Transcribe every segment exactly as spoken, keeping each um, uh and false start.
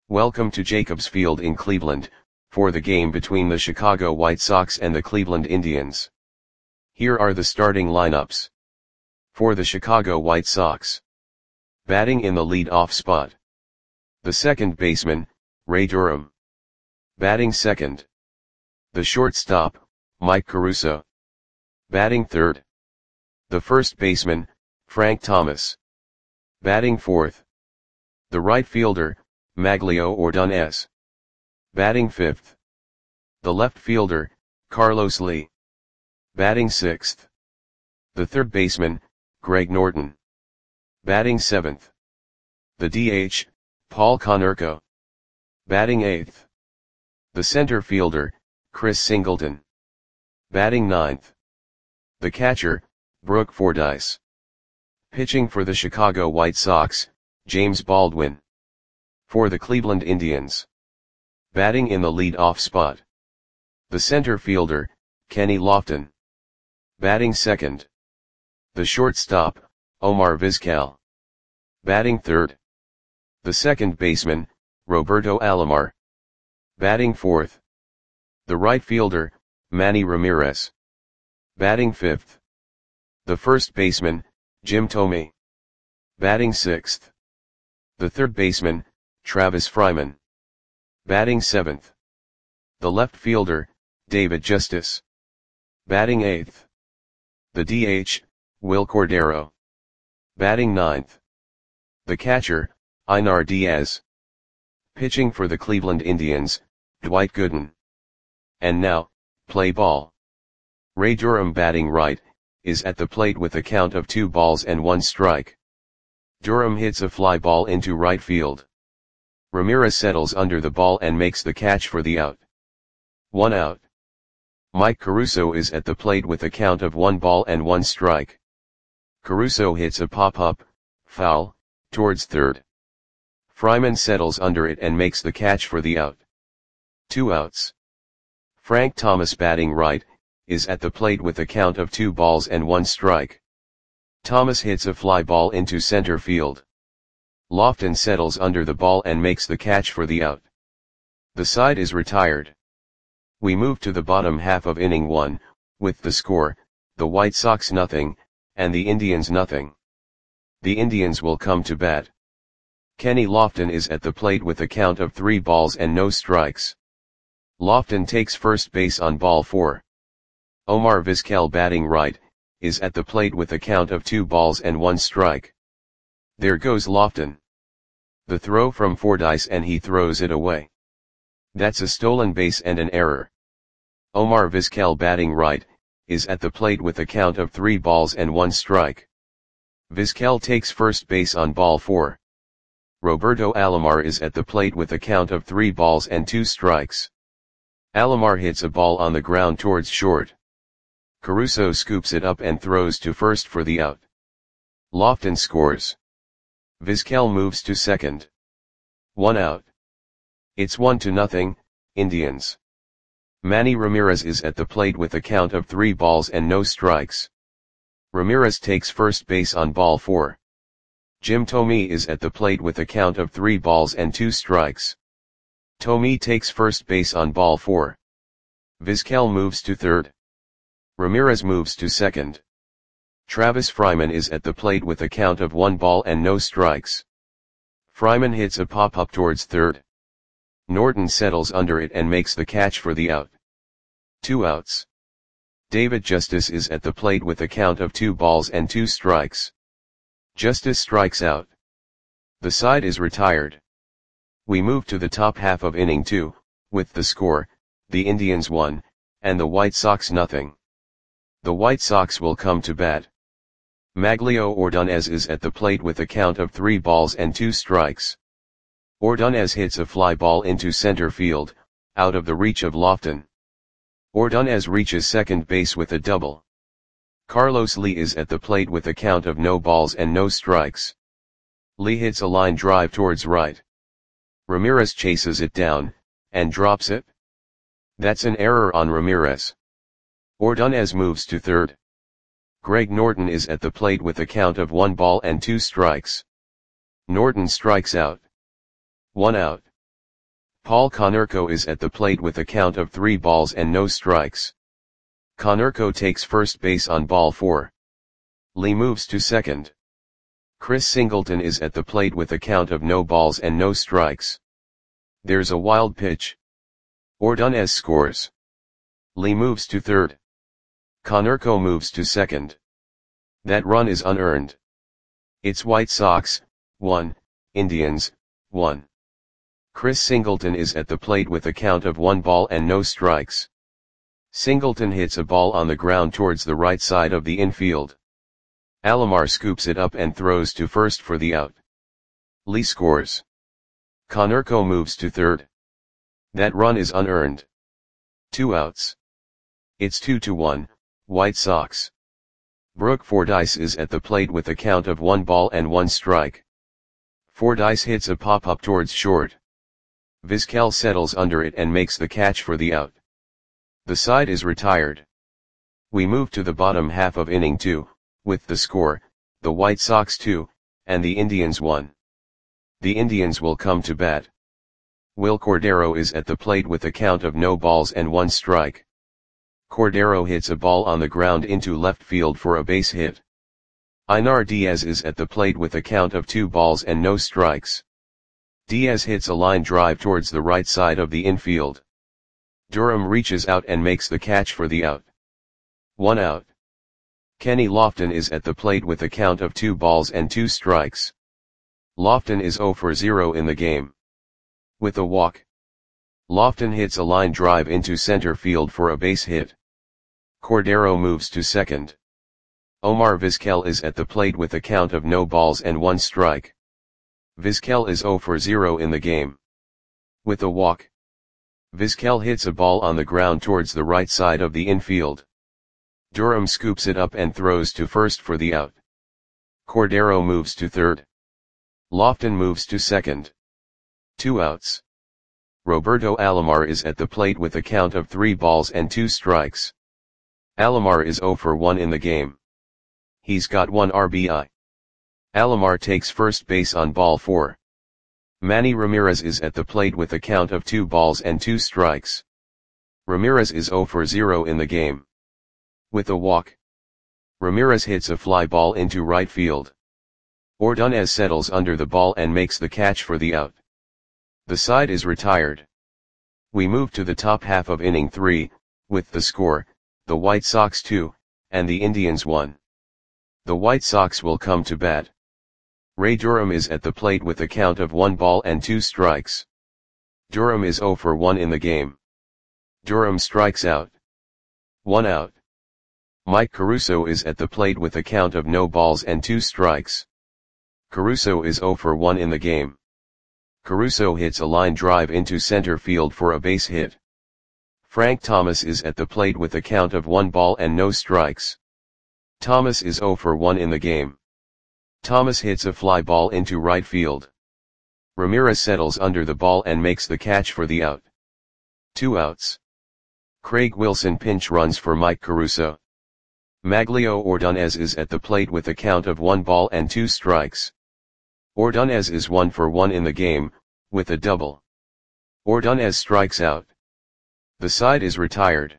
Welcome to Jacobs Field in Cleveland, for the game between the Chicago White Sox and the Cleveland Indians. Here are the starting lineups. For the Chicago White Sox. Batting in the lead-off spot. The second baseman, Ray Durham. Batting second. The shortstop, Mike Caruso. Batting third. The first baseman, Frank Thomas. Batting fourth. The right fielder, Magglio Ordonez. Batting fifth. The left fielder, Carlos Lee. Batting sixth. The third baseman, Greg Norton. Batting seventh. The D H, Paul Konerko. Batting eighth. The center fielder, Chris Singleton. Batting ninth. The catcher, Brooke Fordyce. Pitching for the Chicago White Sox, James Baldwin. For the Cleveland Indians. Batting in the lead-off spot. The center fielder, Kenny Lofton. Batting second. The shortstop, Omar Vizquel. Batting third. The second baseman, Roberto Alomar. Batting fourth. The right fielder, Manny Ramirez. Batting fifth. The first baseman, Jim Thome. Batting sixth. The third baseman, Travis Fryman. Batting seventh. The left fielder, David Justice. Batting eighth. The D H, Will Cordero. Batting ninth. The catcher, Einar Diaz. Pitching for the Cleveland Indians, Dwight Gooden. And now, play ball. Ray Durham batting right, is at the plate with a count of two balls and one strike. Durham hits a fly ball into right field. Ramirez settles under the ball and makes the catch for the out. One out. Mike Caruso is at the plate with a count of one ball and one strike. Caruso hits a pop-up, foul, towards third. Fryman settles under it and makes the catch for the out. Two outs. Frank Thomas batting right, is at the plate with a count of two balls and one strike. Thomas hits a fly ball into center field. Lofton settles under the ball and makes the catch for the out. The side is retired. We move to the bottom half of inning one, with the score, the White Sox nothing, and the Indians nothing. The Indians will come to bat. Kenny Lofton is at the plate with a count of three balls and no strikes. Lofton takes first base on ball four. Omar Vizquel batting right, is at the plate with a count of two balls and one strike. There goes Lofton. The throw from Fordyce and he throws it away. That's a stolen base and an error. Omar Vizquel batting right, is at the plate with a count of three balls and one strike. Vizquel takes first base on ball four. Roberto Alomar is at the plate with a count of three balls and two strikes. Alomar hits a ball on the ground towards short. Caruso scoops it up and throws to first for the out. Lofton scores. Vizquel moves to second. One out. It's one to nothing, Indians. Manny Ramirez is at the plate with a count of three balls and no strikes. Ramirez takes first base on ball four. Jim Thome is at the plate with a count of three balls and two strikes. Thome takes first base on ball four. Vizquel moves to third. Ramirez moves to second. Travis Fryman is at the plate with a count of one ball and no strikes. Fryman hits a pop-up towards third. Norton settles under it and makes the catch for the out. Two outs. David Justice is at the plate with a count of two balls and two strikes. Justice strikes out. The side is retired. We move to the top half of inning two, with the score, the Indians one, and the White Sox nothing. The White Sox will come to bat. Magglio Ordonez is at the plate with a count of three balls and two strikes. Ordonez hits a fly ball into center field, out of the reach of Lofton. Ordonez reaches second base with a double. Carlos Lee is at the plate with a count of no balls and no strikes. Lee hits a line drive towards right. Ramirez chases it down, and drops it. That's an error on Ramirez. Ordonez moves to third. Greg Norton is at the plate with a count of one ball and two strikes. Norton strikes out. One out. Paul Konerko is at the plate with a count of three balls and no strikes. Konerko takes first base on ball four. Lee moves to second. Chris Singleton is at the plate with a count of no balls and no strikes. There's a wild pitch. Ordonez scores. Lee moves to third. Konerko moves to second. That run is unearned. It's White Sox, one, Indians, one. Chris Singleton is at the plate with a count of one ball and no strikes. Singleton hits a ball on the ground towards the right side of the infield. Alomar scoops it up and throws to first for the out. Lee scores. Konerko moves to third. That run is unearned. Two outs. It's two to one, White Sox. Brooke Fordyce is at the plate with a count of one ball and one strike. Fordyce hits a pop-up towards short. Vizquel settles under it and makes the catch for the out. The side is retired. We move to the bottom half of inning two, with the score, the White Sox two, and the Indians one. The Indians will come to bat. Will Cordero is at the plate with a count of no balls and one strike. Cordero hits a ball on the ground into left field for a base hit. Einar Diaz is at the plate with a count of two balls and no strikes. Diaz hits a line drive towards the right side of the infield. Durham reaches out and makes the catch for the out. One out. Kenny Lofton is at the plate with a count of two balls and two strikes. Lofton is zero for zero in the game. With a walk. Lofton hits a line drive into center field for a base hit. Cordero moves to second. Omar Vizquel is at the plate with a count of no balls and one strike. Vizquel is zero for zero in the game. With a walk. Vizquel hits a ball on the ground towards the right side of the infield. Durham scoops it up and throws to first for the out. Cordero moves to third. Lofton moves to second. Two outs. Roberto Alomar is at the plate with a count of three balls and two strikes. Alomar is zero for one in the game. He's got one R B I. Alomar takes first base on ball four. Manny Ramirez is at the plate with a count of two balls and two strikes. Ramirez is zero for zero in the game. With a walk. Ramirez hits a fly ball into right field. Ordonez settles under the ball and makes the catch for the out. The side is retired. We move to the top half of inning three, with the score, the White Sox two, and the Indians one. The White Sox will come to bat. Ray Durham is at the plate with a count of one ball and two strikes. Durham is zero for one in the game. Durham strikes out. One out. Mike Caruso is at the plate with a count of no balls and two strikes. Caruso is zero for one in the game. Caruso hits a line drive into center field for a base hit. Frank Thomas is at the plate with a count of one ball and no strikes. Thomas is zero for one in the game. Thomas hits a fly ball into right field. Ramirez settles under the ball and makes the catch for the out. Two outs. Craig Wilson pinch runs for Mike Caruso. Maglio Ordonez is at the plate with a count of one ball and two strikes. Ordonez is one for one in the game, with a double. Ordonez strikes out. The side is retired.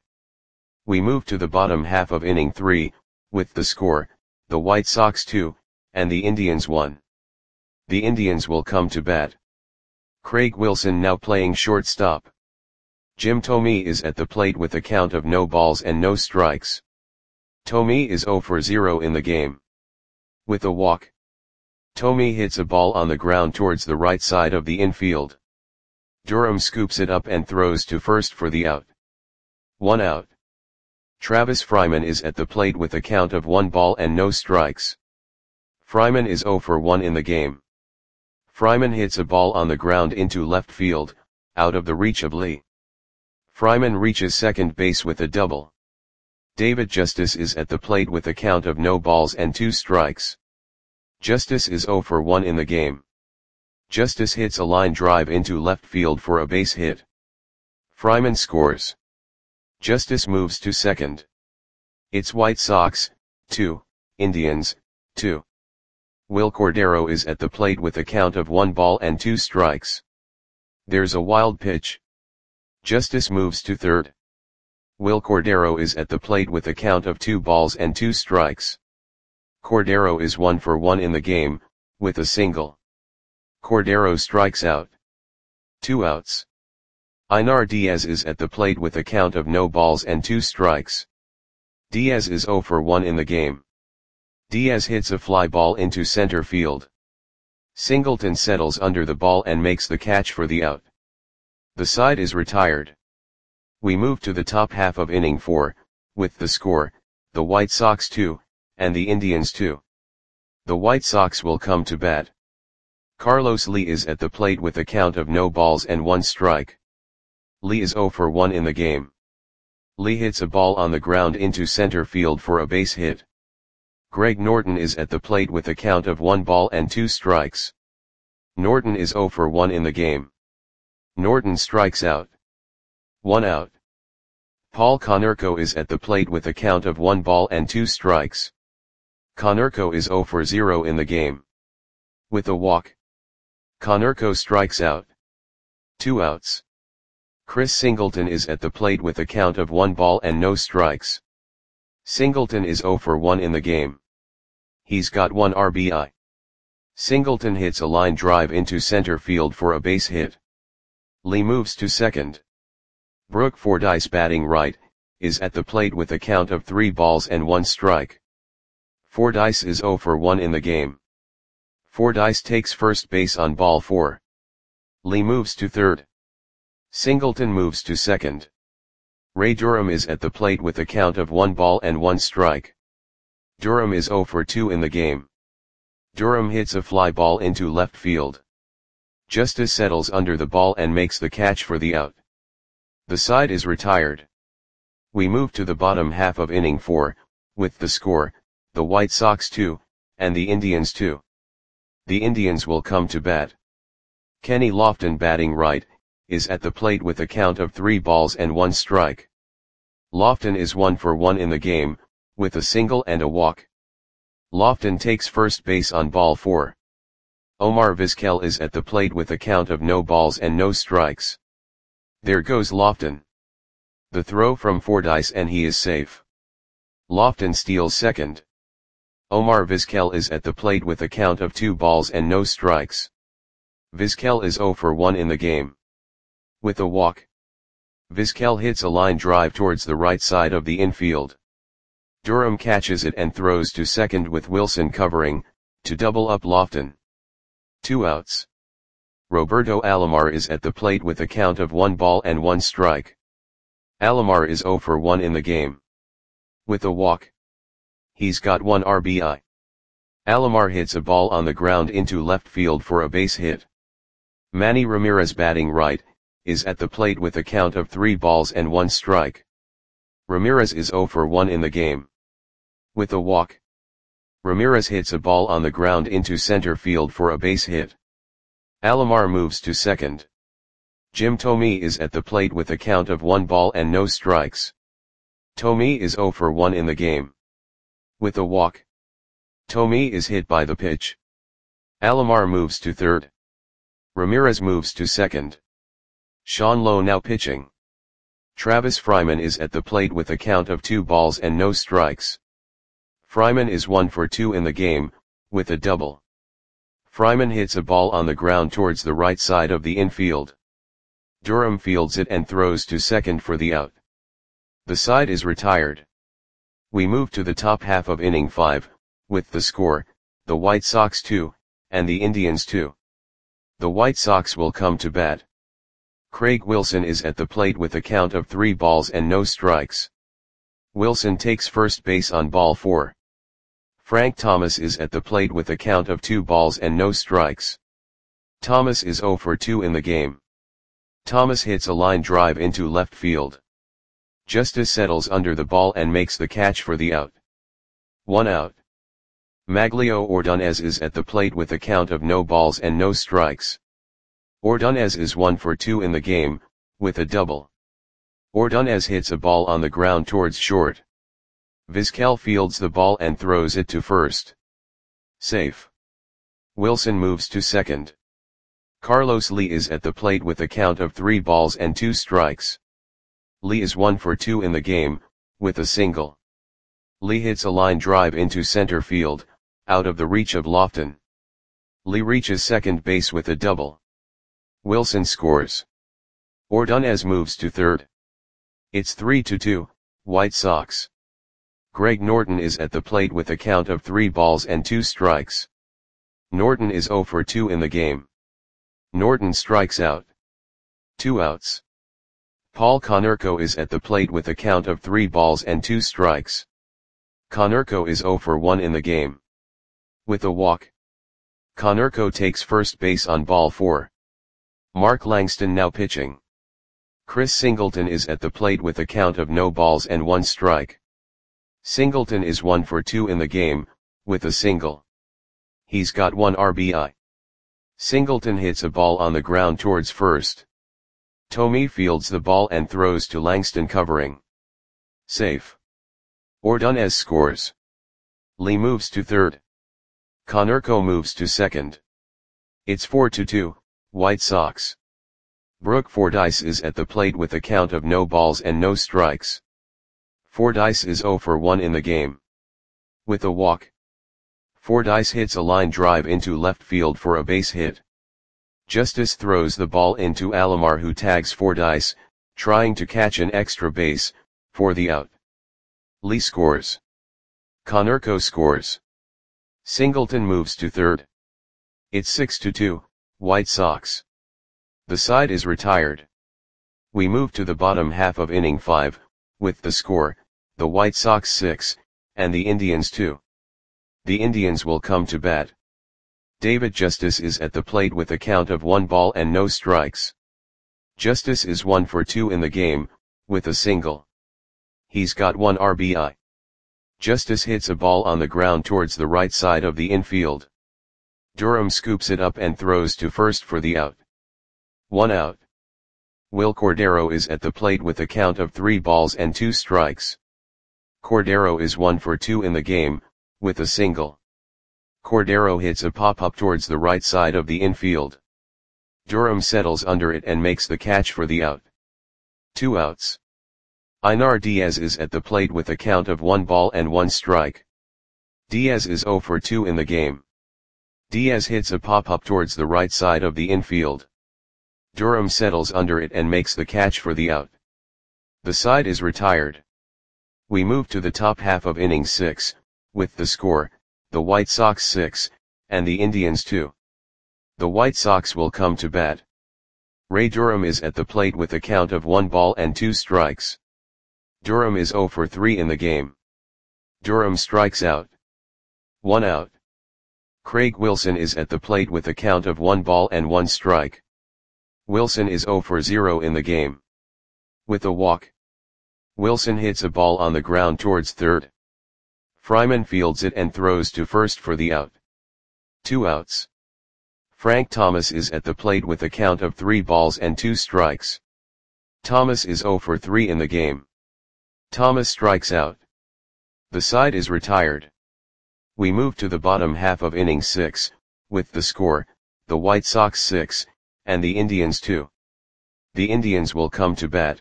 We move to the bottom half of inning three, with the score, the White Sox two, and the Indians one. The Indians will come to bat. Craig Wilson now playing shortstop. Jim Thome is at the plate with a count of no balls and no strikes. Thome is zero for zero in the game. With a walk. Thome hits a ball on the ground towards the right side of the infield. Durham scoops it up and throws to first for the out. One out. Travis Fryman is at the plate with a count of one ball and no strikes. Fryman is zero for one in the game. Fryman hits a ball on the ground into left field, out of the reach of Lee. Fryman reaches second base with a double. David Justice is at the plate with a count of no balls and two strikes. Justice is zero for one in the game. Justice hits a line drive into left field for a base hit. Fryman scores. Justice moves to second. It's White Sox, two, Indians, two. Will Cordero is at the plate with a count of one ball and two strikes. There's a wild pitch. Justice moves to third. Will Cordero is at the plate with a count of two balls and two strikes. Cordero is one for one in the game, with a single. Cordero strikes out. Two outs. Einar Diaz is at the plate with a count of no balls and two strikes. Diaz is zero for one in the game. Diaz hits a fly ball into center field. Singleton settles under the ball and makes the catch for the out. The side is retired. We move to the top half of inning four, with the score, the White Sox two, and the Indians two. The White Sox will come to bat. Carlos Lee is at the plate with a count of no balls and one strike. Lee is zero for one in the game. Lee hits a ball on the ground into center field for a base hit. Greg Norton is at the plate with a count of one ball and two strikes. Norton is zero for one in the game. Norton strikes out. One out. Paul Konerko is at the plate with a count of one ball and two strikes. Konerko is zero for zero in the game. With a walk. Konerko strikes out. Two outs. Chris Singleton is at the plate with a count of one ball and no strikes. Singleton is zero for one in the game. He's got one R B I. Singleton hits a line drive into center field for a base hit. Lee moves to second. Brooke Fordyce, batting right, is at the plate with a count of three balls and one strike. Fordyce is zero for one in the game. Fordyce takes first base on ball four. Lee moves to third. Singleton moves to second. Ray Durham is at the plate with a count of one ball and one strike. Durham is zero for two in the game. Durham hits a fly ball into left field. Justice settles under the ball and makes the catch for the out. The side is retired. We move to the bottom half of inning four, with the score, the White Sox two, and the Indians two. The Indians will come to bat. Kenny Lofton, batting right, is at the plate with a count of three balls and one strike. Lofton is one for one in the game, with a single and a walk. Lofton takes first base on ball four. Omar Vizquel is at the plate with a count of no balls and no strikes. There goes Lofton. The throw from Fordyce and he is safe. Lofton steals second. Omar Vizquel is at the plate with a count of two balls and no strikes. Vizquel is zero for one in the game. With a walk. Vizquel hits a line drive towards the right side of the infield. Durham catches it and throws to second with Wilson covering, to double up Lofton. Two outs. Roberto Alomar is at the plate with a count of one ball and one strike. Alomar is zero for one in the game. With a walk. He's got one R B I. Alomar hits a ball on the ground into left field for a base hit. Manny Ramirez, batting right, is at the plate with a count of three balls and one strike. Ramirez is zero for one in the game. With a walk. Ramirez hits a ball on the ground into center field for a base hit. Alomar moves to second. Jim Thome is at the plate with a count of one ball and no strikes. Thome is zero for one in the game. With a walk. Thome is hit by the pitch. Alomar moves to third. Ramirez moves to second. Sean Lowe now pitching. Travis Fryman is at the plate with a count of two balls and no strikes. Fryman is one for two in the game, with a double. Fryman hits a ball on the ground towards the right side of the infield. Durham fields it and throws to second for the out. The side is retired. We move to the top half of inning five, with the score, the White Sox two, and the Indians two. The White Sox will come to bat. Craig Wilson is at the plate with a count of three balls and no strikes. Wilson takes first base on ball four. Frank Thomas is at the plate with a count of two balls and no strikes. Thomas is zero for two in the game. Thomas hits a line drive into left field. Justice settles under the ball and makes the catch for the out. One out. Maglio Ordonez is at the plate with a count of no balls and no strikes. Ordonez is one for two in the game, with a double. Ordonez hits a ball on the ground towards short. Vizquel fields the ball and throws it to first. Safe. Wilson moves to second. Carlos Lee is at the plate with a count of three balls and two strikes. Lee is one for two in the game, with a single. Lee hits a line drive into center field, out of the reach of Lofton. Lee reaches second base with a double. Wilson scores. Ordonez moves to third. It's three to two, White Sox. Greg Norton is at the plate with a count of three balls and two strikes. Norton is zero for two in the game. Norton strikes out. Two outs. Paul Konerko is at the plate with a count of three balls and two strikes. Konerko is zero for one in the game. With a walk. Konerko takes first base on ball four. Mark Langston now pitching. Chris Singleton is at the plate with a count of no balls and one strike. Singleton is one for two in the game, with a single. He's got one R B I. Singleton hits a ball on the ground towards first. Tomey fields the ball and throws to Langston covering. Safe. Ordonez scores. Lee moves to third. Konerko moves to second. It's four to two, White Sox. Brooke Fordyce is at the plate with a count of no balls and no strikes. Fordyce is zero for one in the game. With a walk. Fordyce hits a line drive into left field for a base hit. Justice throws the ball into Alomar, who tags Fordyce, trying to catch an extra base, for the out. Lee scores. Konerko scores. Singleton moves to third. It's six to two, White Sox. The side is retired. We move to the bottom half of inning five, with the score, the White Sox six, and the Indians two. The Indians will come to bat. David Justice is at the plate with a count of one ball and no strikes. Justice is one for two in the game, with a single. He's got one R B I. Justice hits a ball on the ground towards the right side of the infield. Durham scoops it up and throws to first for the out. One out. Will Cordero is at the plate with a count of three balls and two strikes. Cordero is one for two in the game, with a single. Cordero hits a pop-up towards the right side of the infield. Durham settles under it and makes the catch for the out. Two outs. Einar Diaz is at the plate with a count of one ball and one strike. Diaz is zero for two in the game. Diaz hits a pop-up towards the right side of the infield. Durham settles under it and makes the catch for the out. The side is retired. We move to the top half of inning six, with the score, the White Sox six, and the Indians two. The White Sox will come to bat. Ray Durham is at the plate with a count of one ball and two strikes. Durham is zero for three in the game. Durham strikes out. One out. Craig Wilson is at the plate with a count of one ball and one strike. Wilson is zero for zero in the game. With a walk. Wilson hits a ball on the ground towards third. Fryman fields it and throws to first for the out. Two outs. Frank Thomas is at the plate with a count of three balls and two strikes. Thomas is zero for three in the game. Thomas strikes out. The side is retired. We move to the bottom half of inning six, with the score, the White Sox six, and the Indians two. The Indians will come to bat.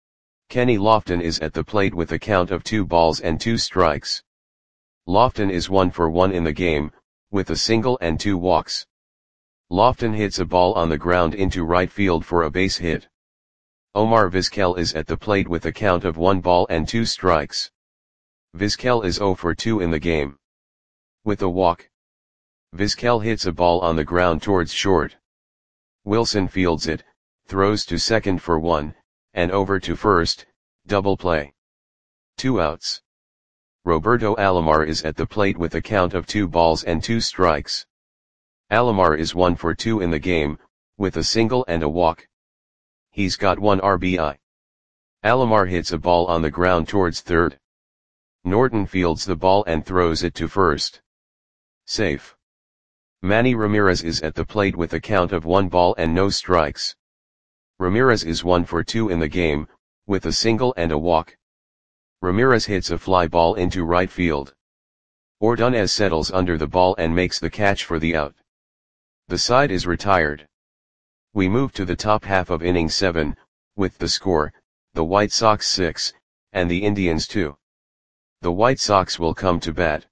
Kenny Lofton is at the plate with a count of two balls and two strikes. Lofton is one for one in the game, with a single and two walks. Lofton hits a ball on the ground into right field for a base hit. Omar Vizquel is at the plate with a count of one ball and two strikes. Vizquel is zero for two in the game. With a walk. Vizquel hits a ball on the ground towards short. Wilson fields it, throws to second for one, and over to first, double play. Two outs. Roberto Alomar is at the plate with a count of two balls and two strikes. Alomar is one for two in the game, with a single and a walk. He's got one R B I. Alomar hits a ball on the ground towards third. Norton fields the ball and throws it to first. Safe. Manny Ramirez is at the plate with a count of one ball and no strikes. Ramirez is one for two in the game, with a single and a walk. Ramirez hits a fly ball into right field. Ordonez settles under the ball and makes the catch for the out. The side is retired. We move to the top half of inning seven, with the score, the White Sox six, and the Indians two. The White Sox will come to bat.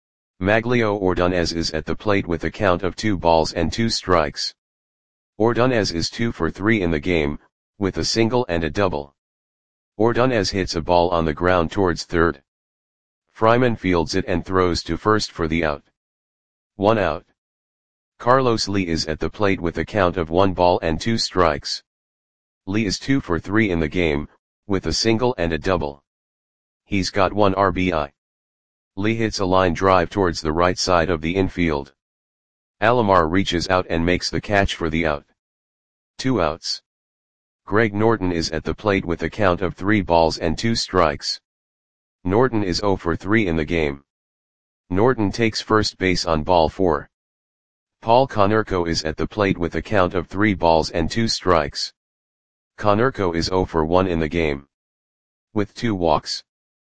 Maglio Ordonez is at the plate with a count of two balls and two strikes. Ordonez is two for three in the game, with a single and a double. Ordonez hits a ball on the ground towards third. Fryman fields it and throws to first for the out. One out. Carlos Lee is at the plate with a count of one ball and two strikes. Lee is two for three in the game, with a single and a double. He's got one R B I. Lee hits a line drive towards the right side of the infield. Alomar reaches out and makes the catch for the out. Two outs. Greg Norton is at the plate with a count of three balls and two strikes. Norton is zero for three in the game. Norton takes first base on ball four. Paul Konerko is at the plate with a count of three balls and two strikes. Konerko is zero for one in the game. With two walks.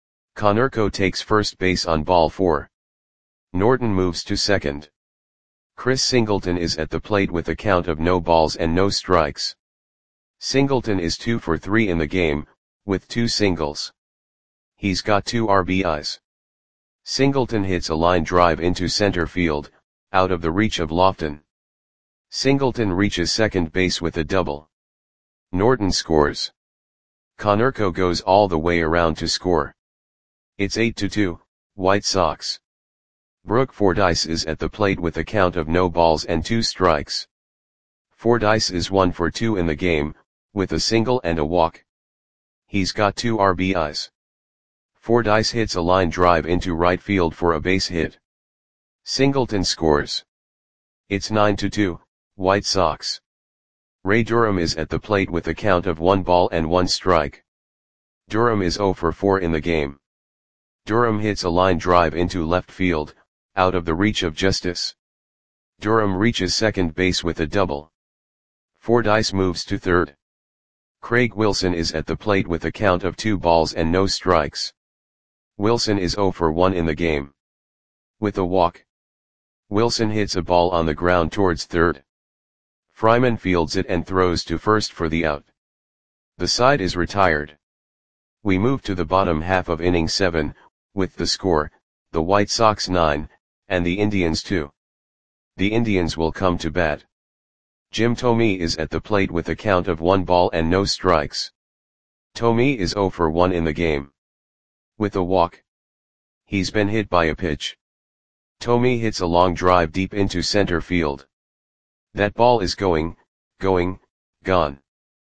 Konerko takes first base on ball four. Norton moves to second. Chris Singleton is at the plate with a count of no balls and no strikes. Singleton is two for three in the game, with two singles. He's got two R B Is. Singleton hits a line drive into center field, out of the reach of Lofton. Singleton reaches second base with a double. Norton scores. Konerko goes all the way around to score. It's eight to two, White Sox. Brooke Fordyce is at the plate with a count of no balls and two strikes. Fordyce is one for two in the game, with a single and a walk. He's got two R B Is. Fordyce hits a line drive into right field for a base hit. Singleton scores. It's nine to two, White Sox. Ray Durham is at the plate with a count of one ball and one strike. Durham is zero for four in the game. Durham hits a line drive into left field, out of the reach of Justice. Durham reaches second base with a double. Fordyce moves to third. Craig Wilson is at the plate with a count of two balls and no strikes. Wilson is zero for one in the game. With a walk. Wilson hits a ball on the ground towards third. Fryman fields it and throws to first for the out. The side is retired. We move to the bottom half of inning seven, with the score, the White Sox nine, and the Indians two. The Indians will come to bat. Jim Thome is at the plate with a count of one ball and no strikes. Thome is zero for one in the game. With a walk. He's been hit by a pitch. Thome hits a long drive deep into center field. That ball is going, going, gone.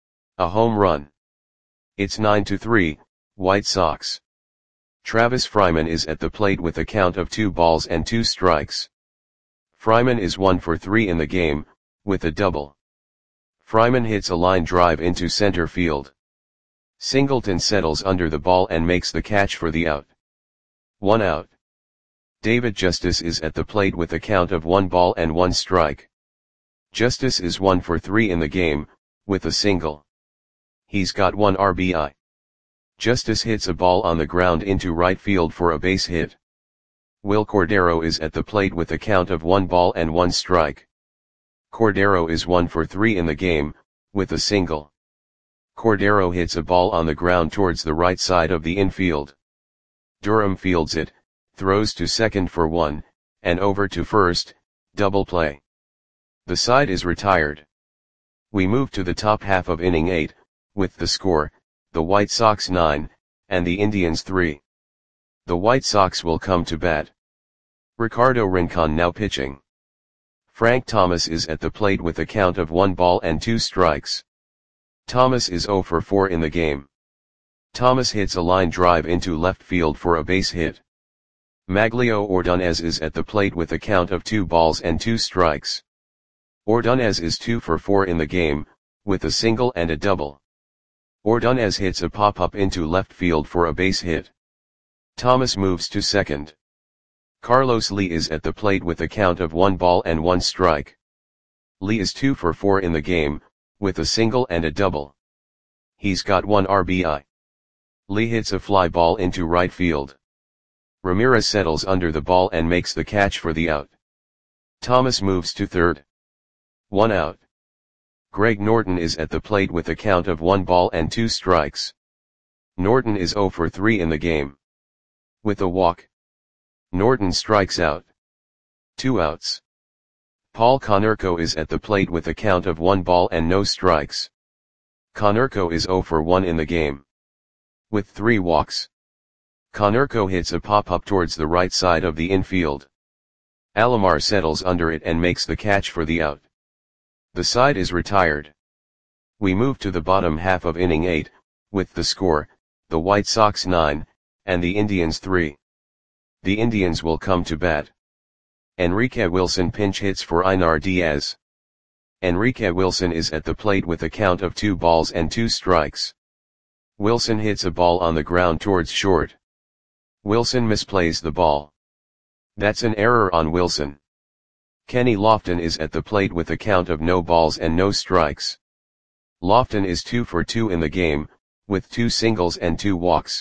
A home run. It's nine to three, White Sox. Travis Fryman is at the plate with a count of two balls and two strikes. Fryman is one for three in the game, with a double. Fryman hits a line drive into center field. Singleton settles under the ball and makes the catch for the out. One out. David Justice is at the plate with a count of one ball and one strike. Justice is one for three in the game, with a single. He's got one R B I. Justice hits a ball on the ground into right field for a base hit. Will Cordero is at the plate with a count of one ball and one strike. Cordero is one for three in the game, with a single. Cordero hits a ball on the ground towards the right side of the infield. Durham fields it, throws to second for one, and over to first, double play. The side is retired. We move to the top half of inning eight, with the score, the White Sox nine, and the Indians three. The White Sox will come to bat. Ricardo Rincon now pitching. Frank Thomas is at the plate with a count of one ball and two strikes. Thomas is zero for four in the game. Thomas hits a line drive into left field for a base hit. Maglio Ordonez is at the plate with a count of two balls and two strikes. Ordonez is two for four in the game, with a single and a double. Ordonez hits a pop-up into left field for a base hit. Thomas moves to second. Carlos Lee is at the plate with a count of one ball and one strike. Lee is two for four in the game, with a single and a double. He's got one R B I. Lee hits a fly ball into right field. Ramirez settles under the ball and makes the catch for the out. Thomas moves to third. One out. Greg Norton is at the plate with a count of one ball and two strikes. Norton is zero for three in the game. With a walk, Norton strikes out. Two outs. Paul Konerko is at the plate with a count of one ball and no strikes. Konerko is zero for one in the game. With three walks, Konerko hits a pop-up towards the right side of the infield. Alomar settles under it and makes the catch for the out. The side is retired. We move to the bottom half of inning eight, with the score, the White Sox nine, and the Indians three. The Indians will come to bat. Enrique Wilson pinch hits for Einar Diaz. Enrique Wilson is at the plate with a count of two balls and two strikes. Wilson hits a ball on the ground towards short. Wilson misplays the ball. That's an error on Wilson. Kenny Lofton is at the plate with a count of no balls and no strikes. Lofton is two for two in the game, with two singles and two walks.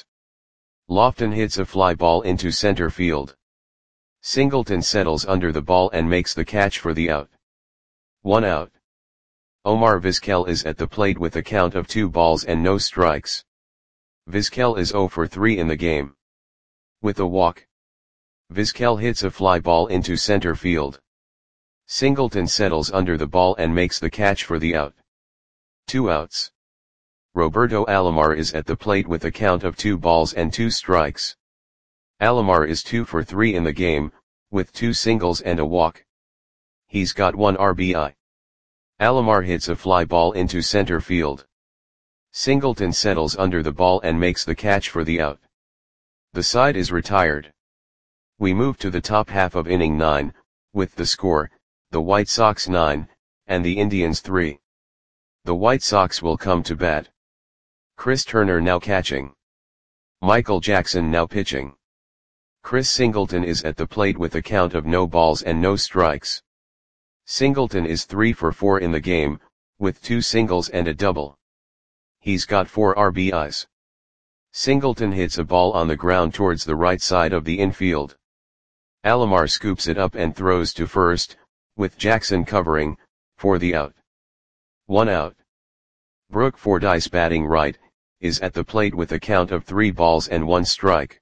Lofton hits a fly ball into center field. Singleton settles under the ball and makes the catch for the out. One out. Omar Vizquel is at the plate with a count of two balls and no strikes. Vizquel is zero for three in the game. With a walk, Vizquel hits a fly ball into center field. Singleton settles under the ball and makes the catch for the out. Two outs. Roberto Alomar is at the plate with a count of two balls and two strikes. Alomar is two for three in the game, with two singles and a walk. He's got one R B I. Alomar hits a fly ball into center field. Singleton settles under the ball and makes the catch for the out. The side is retired. We move to the top half of inning nine, with the score, the White Sox nine, and the Indians three. The White Sox will come to bat. Chris Turner now catching. Michael Jackson now pitching. Chris Singleton is at the plate with a count of no balls and no strikes. Singleton is three for four in the game, with two singles and a double. He's got four R B Is. Singleton hits a ball on the ground towards the right side of the infield. Alomar scoops it up and throws to first, with Jackson covering, for the out. One out. Brooke Fordyce batting right, is at the plate with a count of three balls and one strike.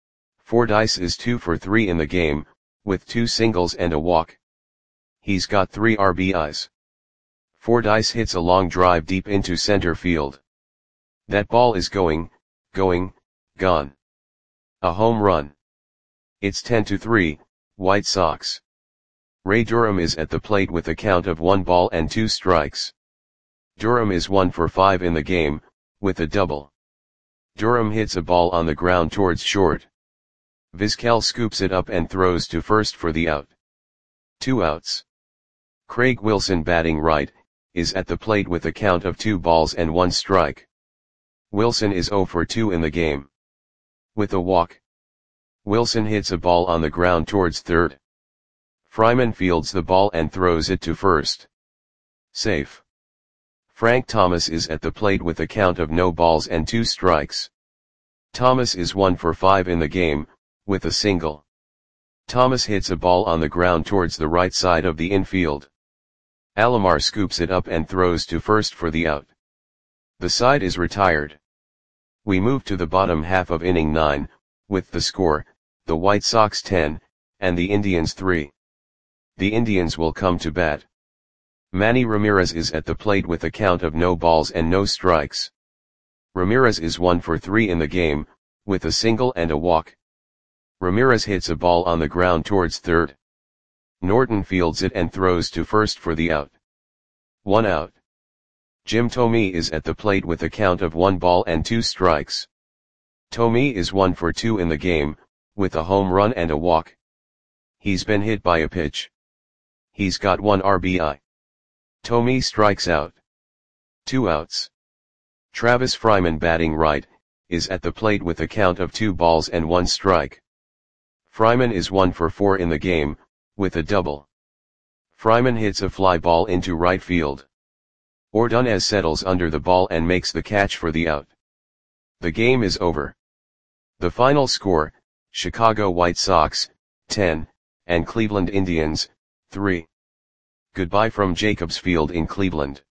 Fordyce is two for three in the game, with two singles and a walk. He's got three R B Is. Fordyce hits a long drive deep into center field. That ball is going, going, gone. A home run. It's ten to three, White Sox. Ray Durham is at the plate with a count of one ball and two strikes. Durham is one for five in the game, with a double. Durham hits a ball on the ground towards short. Vizquel scoops it up and throws to first for the out. Two outs. Craig Wilson batting right, is at the plate with a count of two balls and one strike. Wilson is zero for two in the game. With a walk, Wilson hits a ball on the ground towards third. Fryman fields the ball and throws it to first. Safe. Frank Thomas is at the plate with a count of no balls and two strikes. Thomas is one for five in the game, with a single. Thomas hits a ball on the ground towards the right side of the infield. Alomar scoops it up and throws to first for the out. The side is retired. We move to the bottom half of inning nine, with the score, the White Sox ten, and the Indians three. The Indians will come to bat. Manny Ramirez is at the plate with a count of no balls and no strikes. Ramirez is one for three in the game, with a single and a walk. Ramirez hits a ball on the ground towards third. Norton fields it and throws to first for the out. One out. Jim Thome is at the plate with a count of one ball and two strikes. Thome is one for two in the game, with a home run and a walk. He's been hit by a pitch. He's got one R B I. Thome strikes out. Two outs. Travis Fryman batting right, is at the plate with a count of two balls and one strike. Fryman is one for four in the game, with a double. Fryman hits a fly ball into right field. Ordonez settles under the ball and makes the catch for the out. The game is over. The final score, Chicago White Sox, ten, and Cleveland Indians, three. Goodbye from Jacobs Field in Cleveland.